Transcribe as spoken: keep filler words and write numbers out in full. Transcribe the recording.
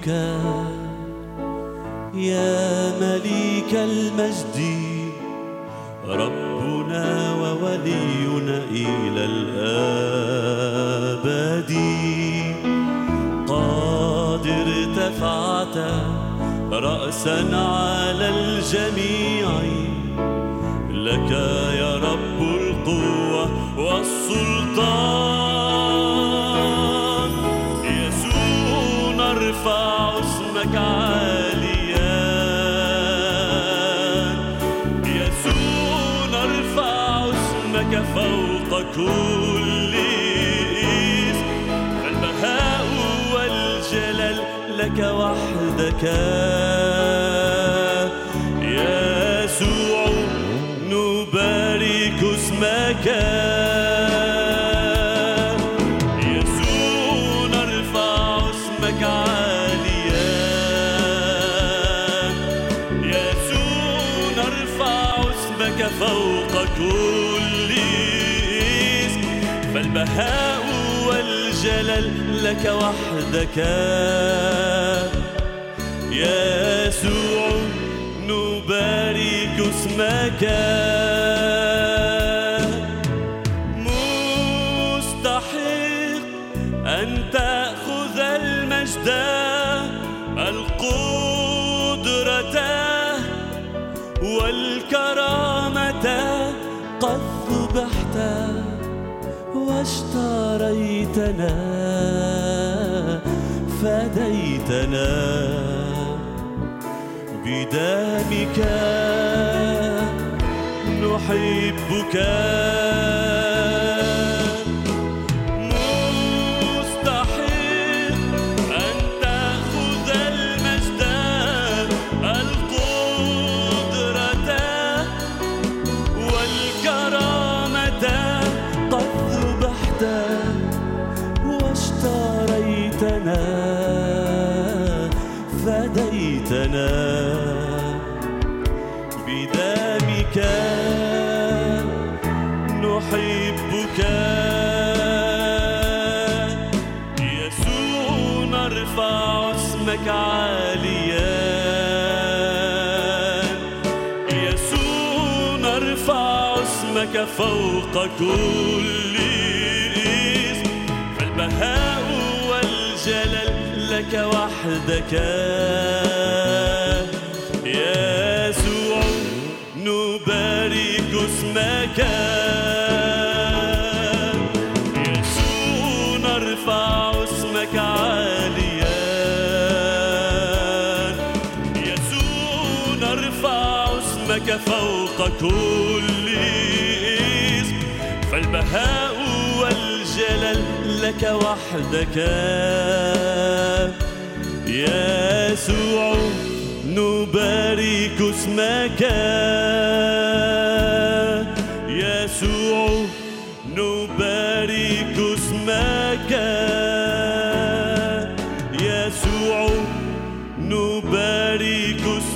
نحبك يا مليك المجد، ربنا وولينا إلى الأبد. قد ارتفعت رأسا على الجميع، لك يا رب القوة والسلطان. يسوع نرفع اسمك عاليا، يسوع نرفع اسمك فوق كل اسم، فالبهاء والجلال لك وحدك. يسوع نبارك اسمك، يسوع نرفع اسمك عاليا، يسوع نرفع اسمك فوق كل اسم، فالبهاء والجلال لك وحدك. يسوع نبارك اسمك. مستحق أن تأخذ المجد، القدرة والكرامة، قد ذبحت واشتريتنا فديتنا بدمك، نحبك. مستحق أن تأخذ المجد، القدرة والكرامة، قد ذبحت واشتريتنا فديتنا بدمك، نحبك. يسوع نرفع اسمك عاليا، يسوع نرفع اسمك فوق كل اسم، فالبهاء والجلال لك وحدك. يسوع نبارك اسمك، يسوع نرفع اسمك عاليا، يسوع نرفع اسمك فوق كل اسم، فالبهاء والجلال لك وحدك. يسوع نبارك اسمك، يسوع نبارك اسمك، يسوع نبارك اسمك.